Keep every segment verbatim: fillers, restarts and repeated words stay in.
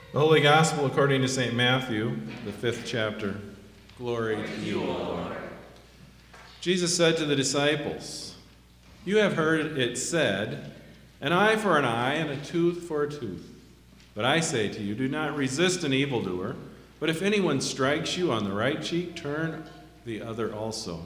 The Holy Gospel according to Saint Matthew, the fifth chapter. Glory to you, O Lord. Jesus said to the disciples, "You have heard it said, an eye for an eye and a tooth for a tooth. But I say to you, do not resist an evildoer, but if anyone strikes you on the right cheek, turn the other also.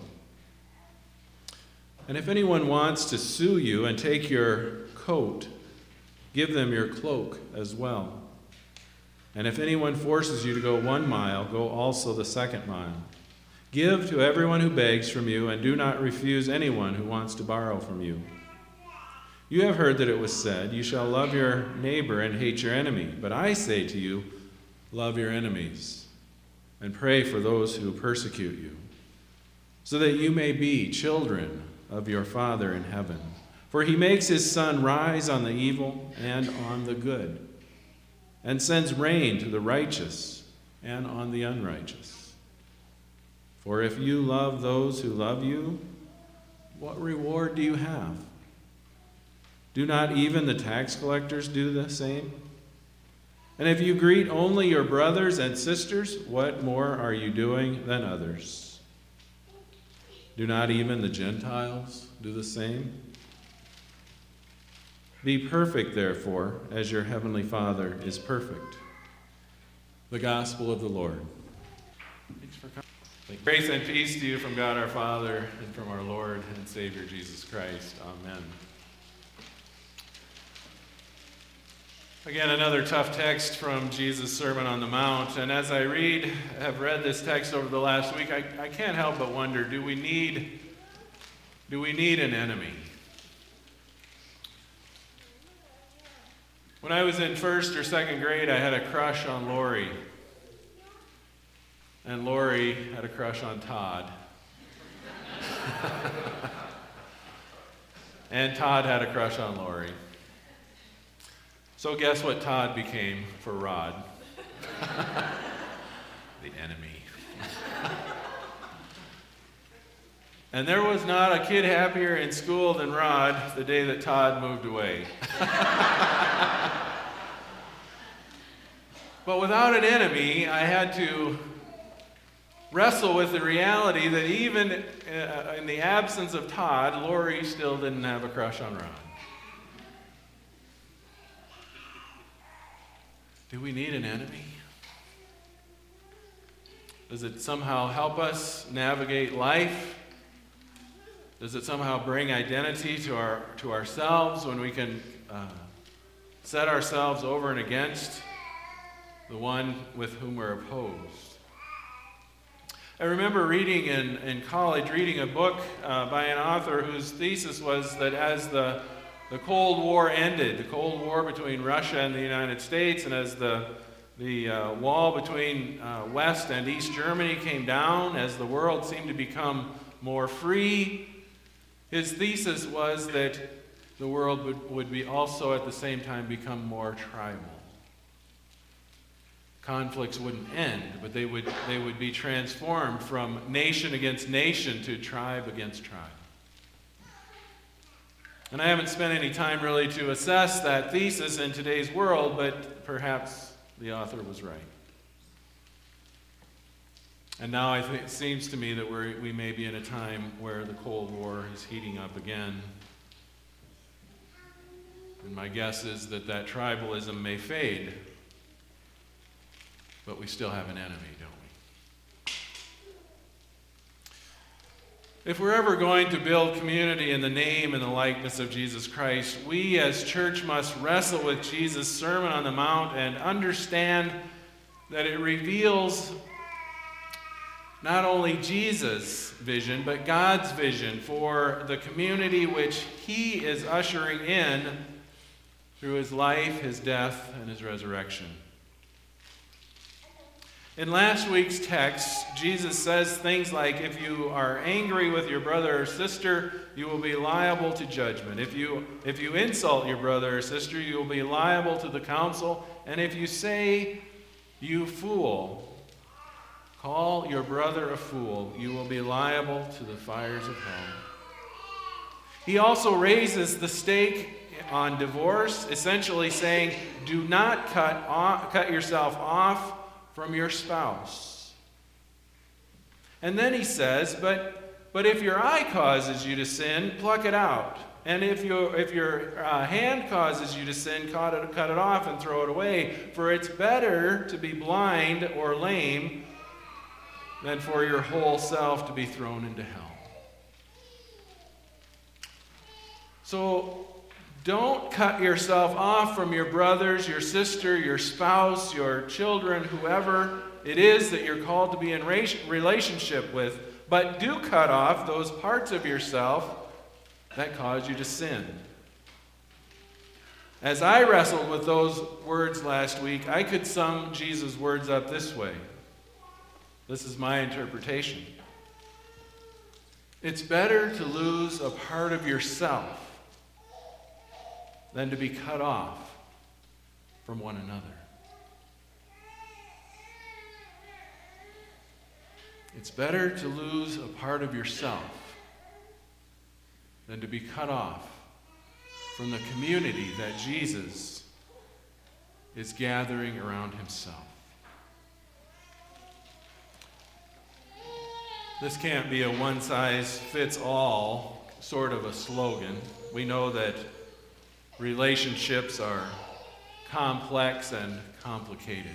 And if anyone wants to sue you and take your coat, give them your cloak as well. And if anyone forces you to go one mile, go also the second mile. Give to everyone who begs from you, and do not refuse anyone who wants to borrow from you. You have heard that it was said, you shall love your neighbor and hate your enemy. But I say to you, love your enemies, and pray for those who persecute you, so that you may be children of your Father in heaven. For he makes his sun rise on the evil and on the good, and sends rain to the righteous and on the unrighteous. For if you love those who love you, what reward do you have? Do not even the tax collectors do the same? And if you greet only your brothers and sisters, what more are you doing than others? Do not even the Gentiles do the same? Be perfect, therefore, as your heavenly Father is perfect." The Gospel of the Lord. Thanks for coming. Grace and peace to you from God our Father and from our Lord and Savior Jesus Christ. Amen. Again, another tough text from Jesus' Sermon on the Mount. And as I read, have read this text over the last week, I, I can't help but wonder, do we need, do we need an enemy? When I was in first or second grade, I had a crush on Lori. And Lori had a crush on Todd. And Todd had a crush on Lori. So guess what Todd became for Rod? The enemy. And there was not a kid happier in school than Rod the day that Todd moved away. But without an enemy, I had to wrestle with the reality that even in the absence of Todd, Lori still didn't have a crush on Rod. Do we need an enemy? Does it somehow help us navigate life? Does it somehow bring identity to our to ourselves when we can uh, set ourselves over and against the one with whom we're opposed? I remember reading in, in college, reading a book uh, by an author whose thesis was that as the, the Cold War ended, the Cold War between Russia and the United States, and as the, the uh, wall between uh, West and East Germany came down, as the world seemed to become more free, his thesis was that the world would, would be also at the same time become more tribal. Conflicts wouldn't end, but they would, they would be transformed from nation against nation to tribe against tribe. And I haven't spent any time really to assess that thesis in today's world, but perhaps the author was right. And now I think it seems to me that we're, we may be in a time where the Cold War is heating up again. And my guess is that that tribalism may fade, but we still have an enemy, don't we? If we're ever going to build community in the name and the likeness of Jesus Christ, we as church must wrestle with Jesus' Sermon on the Mount and understand that it reveals not only Jesus' vision, but God's vision for the community which he is ushering in through his life, his death, and his resurrection. In last week's text, Jesus says things like, if you are angry with your brother or sister, you will be liable to judgment. If you, if you insult your brother or sister, you will be liable to the council. And if you say, you fool, call your brother a fool, you will be liable to the fires of hell. He also raises the stake on divorce, essentially saying, do not cut off, cut yourself off from your spouse. And then he says, but, but if your eye causes you to sin, pluck it out. And if, you, if your uh, hand causes you to sin, cut it, cut it off and throw it away. For it's better to be blind or lame than for your whole self to be thrown into hell. So don't cut yourself off from your brothers, your sister, your spouse, your children, whoever it is that you're called to be in relationship with. But do cut off those parts of yourself that cause you to sin. As I wrestled with those words last week, I could sum Jesus' words up this way. This is my interpretation. It's better to lose a part of yourself than to be cut off from one another. It's better to lose a part of yourself than to be cut off from the community that Jesus is gathering around himself. This can't be a one-size-fits-all sort of a slogan. We know that relationships are complex and complicated.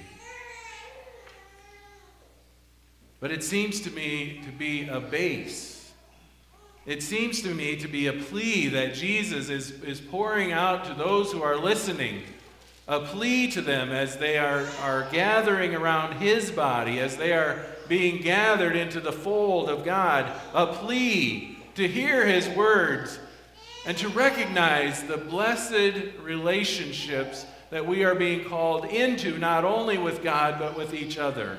But it seems to me to be a base. It seems to me to be a plea that Jesus is, is pouring out to those who are listening. A plea to them as they are, are gathering around his body, as they are being gathered into the fold of God. A plea to hear his words and to recognize the blessed relationships that we are being called into, not only with God, but with each other.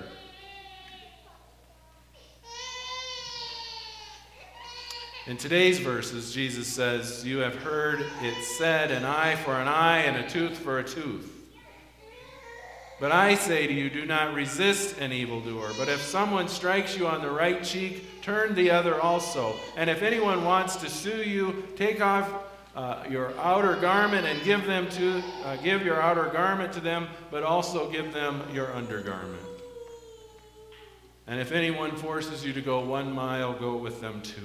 In today's verses, Jesus says, you have heard it said, an eye for an eye and a tooth for a tooth. But I say to you, do not resist an evildoer. But if someone strikes you on the right cheek, turn the other also. And if anyone wants to sue you, take off uh, your outer garment and give them to uh, give your outer garment to them, but also give them your undergarment. And if anyone forces you to go one mile, go with them two.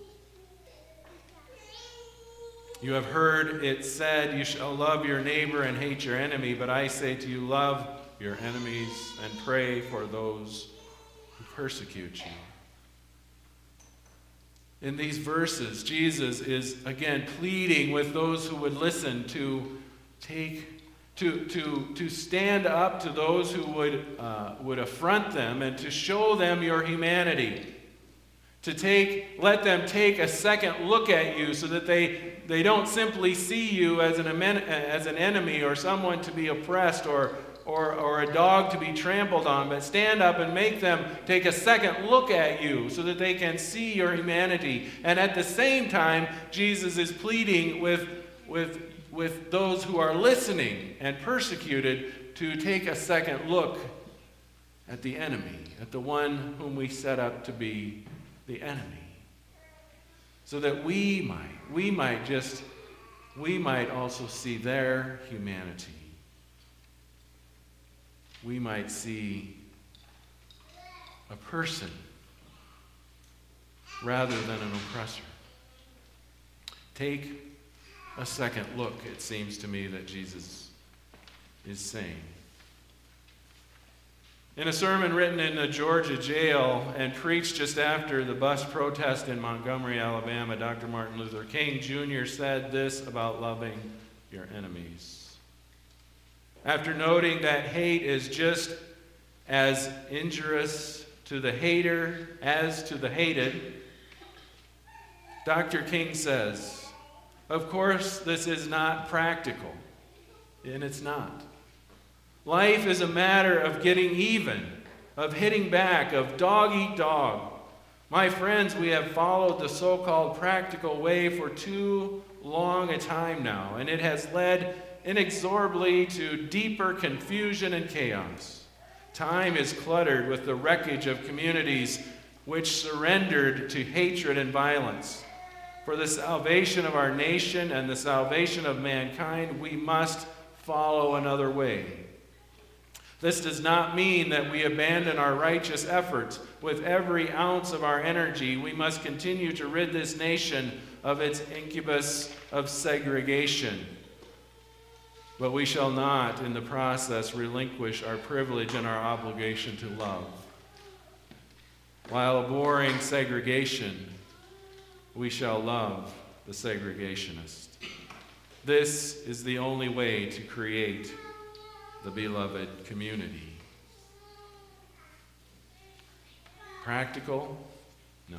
You have heard it said, you shall love your neighbor and hate your enemy. But I say to you, love your enemies and pray for those who persecute you. In these verses, Jesus is again pleading with those who would listen to take, to, to, to stand up to those who would, uh, would affront them and to show them your humanity. To take, let them take a second look at you so that they, they don't simply see you as an, as an enemy or someone to be oppressed or, or, or a dog to be trampled on, but stand up and make them take a second look at you so that they can see your humanity. And at the same time, Jesus is pleading with, with, with those who are listening and persecuted to take a second look at the enemy, at the one whom we set up to be the enemy, so that we might, we might just, we might also see their humanity. We might see a person rather than an oppressor. Take a second look, it seems to me that Jesus is saying. In a sermon written in a Georgia jail and preached just after the bus protest in Montgomery, Alabama, Doctor Martin Luther King Junior said this about loving your enemies. After noting that hate is just as injurious to the hater as to the hated, Doctor King says, of course, this is not practical, and it's not. Life is a matter of getting even, of hitting back, of dog eat dog. My friends, we have followed the so-called practical way for too long a time now, and it has led inexorably to deeper confusion and chaos. Time is cluttered with the wreckage of communities which surrendered to hatred and violence. For the salvation of our nation and the salvation of mankind, we must follow another way. This does not mean that we abandon our righteous efforts. With every ounce of our energy, we must continue to rid this nation of its incubus of segregation. But we shall not, in the process, relinquish our privilege and our obligation to love. While abhorring segregation, we shall love the segregationist. This is the only way to create the beloved community. Practical? No.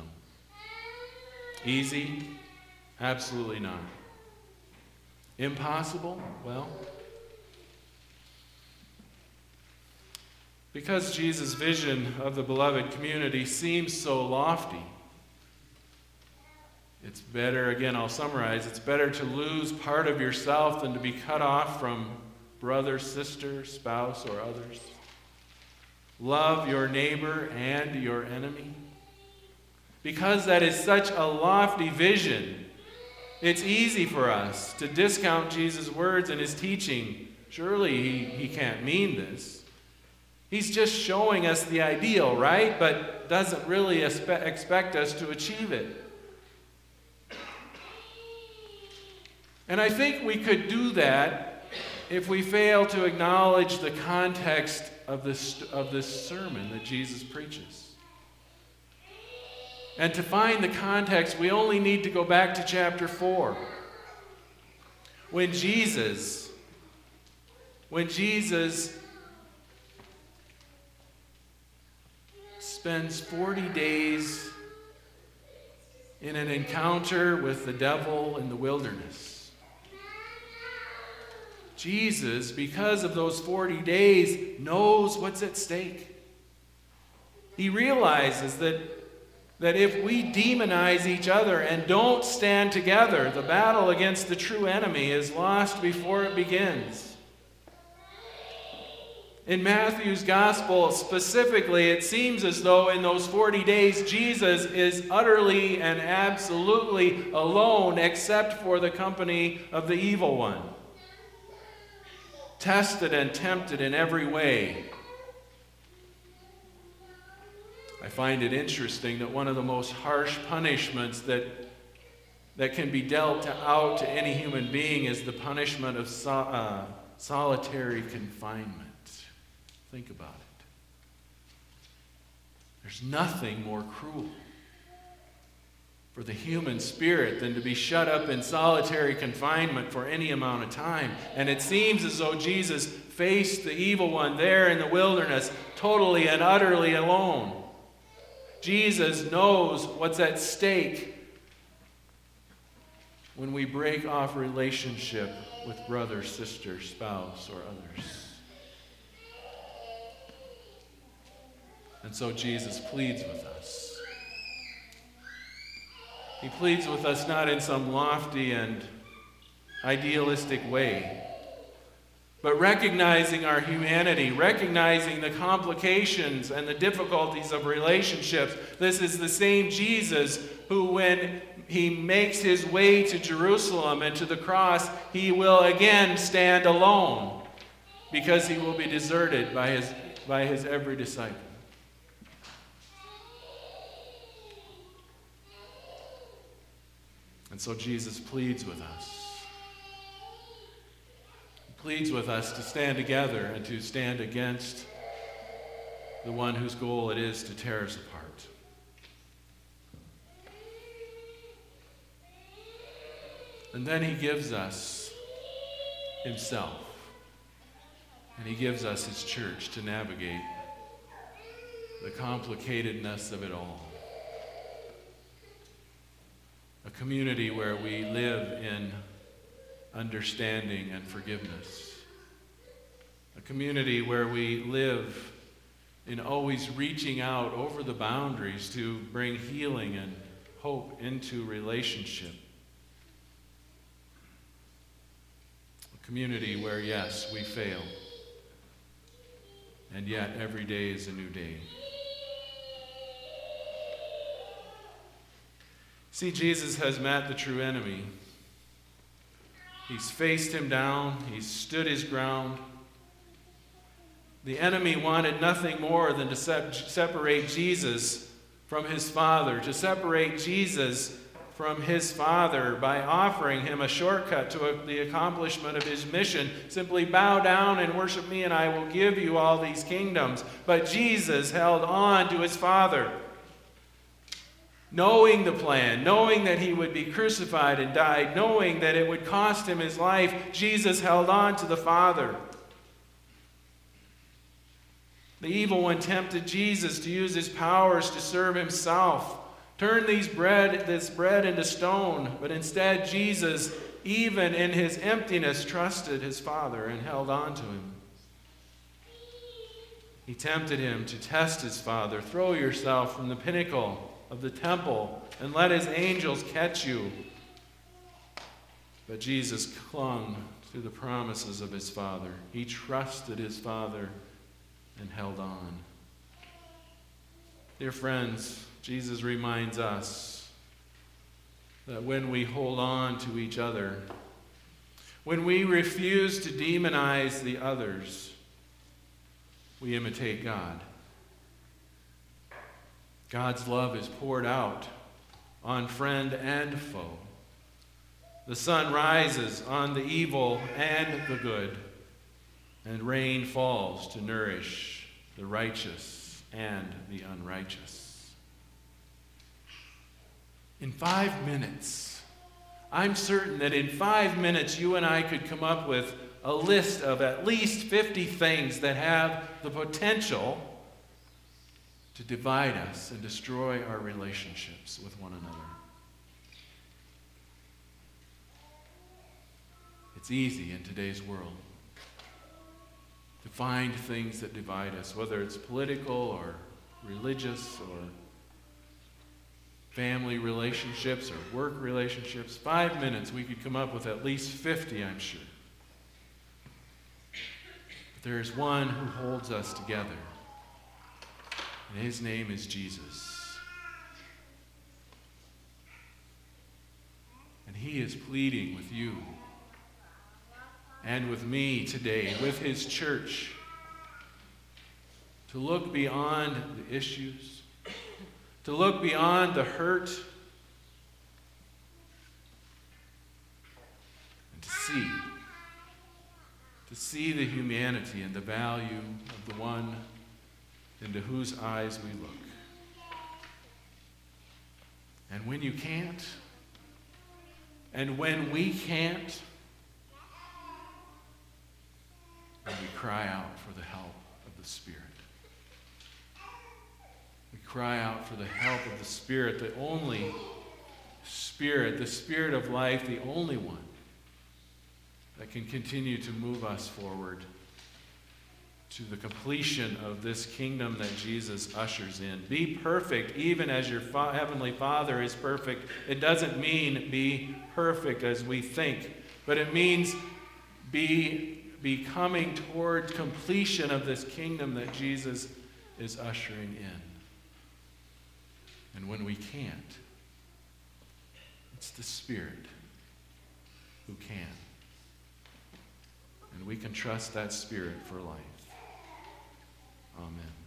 Easy? Absolutely not. Impossible? Well, because Jesus' vision of the beloved community seems so lofty, it's better, again, I'll summarize, it's better to lose part of yourself than to be cut off from brother, sister, spouse, or others. Love your neighbor and your enemy. Because that is such a lofty vision, it's easy for us to discount Jesus' words and his teaching. Surely he, he can't mean this. He's just showing us the ideal, right? But doesn't really espe- expect us to achieve it. And I think we could do that if we fail to acknowledge the context of this, of this sermon that Jesus preaches. And to find the context, we only need to go back to chapter four. When Jesus, when Jesus spends forty days in an encounter with the devil in the wilderness. Jesus, because of those forty days, knows what's at stake. He realizes that, that if we demonize each other and don't stand together, the battle against the true enemy is lost before it begins. In Matthew's gospel specifically, it seems as though in those forty days, Jesus is utterly and absolutely alone except for the company of the evil one. Tested and tempted in every way. I find it interesting that one of the most harsh punishments that, that can be dealt out to any human being is the punishment of so, uh, solitary confinement. Think about it. There's nothing more cruel for the human spirit than to be shut up in solitary confinement for any amount of time. And it seems as though Jesus faced the evil one there in the wilderness totally and utterly alone. Jesus knows what's at stake when we break off relationship with brother, sister, spouse, or others. And so Jesus pleads with us. He pleads with us not in some lofty and idealistic way, but recognizing our humanity, recognizing the complications and the difficulties of relationships. This is the same Jesus who, when he makes his way to Jerusalem and to the cross, he will again stand alone because he will be deserted by his, by his every disciple. And so Jesus pleads with us. He pleads with us to stand together and to stand against the one whose goal it is to tear us apart. And then he gives us himself. And he gives us his church to navigate the complicatedness of it all. A community where we live in understanding and forgiveness. A community where we live in always reaching out over the boundaries to bring healing and hope into relationship. A community where, yes, we fail, and yet every day is a new day. See, Jesus has met the true enemy. He's faced him down. He's stood his ground. The enemy wanted nothing more than to se- separate Jesus from his Father, to separate Jesus from his Father by offering him a shortcut to a, the accomplishment of his mission. Simply bow down and worship me, and I will give you all these kingdoms. But Jesus held on to his Father. Knowing the plan, knowing that he would be crucified and died, knowing that it would cost him his life, Jesus held on to the Father. The evil one tempted Jesus to use his powers to serve himself. Turn these bread, this bread into stone. But instead, Jesus, even in his emptiness, trusted his Father and held on to him. He tempted him to test his Father. Throw yourself from the pinnacle of the temple and let his angels catch you. But Jesus clung to the promises of his Father. He trusted his Father and held on. Dear friends, Jesus reminds us that when we hold on to each other, when we refuse to demonize the others, we imitate God. God's love is poured out on friend and foe. The sun rises on the evil and the good, and rain falls to nourish the righteous and the unrighteous. In five minutes, I'm certain that in five minutes you and I could come up with a list of at least fifty things that have the potential to divide us and destroy our relationships with one another. It's easy in today's world to find things that divide us, whether it's political or religious or family relationships or work relationships. Five minutes, we could come up with at least fifty, I'm sure. But there is one who holds us together, and his name is Jesus. And he is pleading with you and with me today, with his church, to look beyond the issues, to look beyond the hurt, and to see, to see the humanity and the value of the one into whose eyes we look. And when you can't, and when we can't, then we cry out for the help of the Spirit. We cry out for the help of the Spirit, the only Spirit, the Spirit of life, the only one that can continue to move us forward to the completion of this kingdom that Jesus ushers in. Be perfect, even as your fa- Heavenly Father is perfect. It doesn't mean be perfect as we think, but it means be, be coming toward completion of this kingdom that Jesus is ushering in. And when we can't, it's the Spirit who can. And we can trust that Spirit for life. Amen.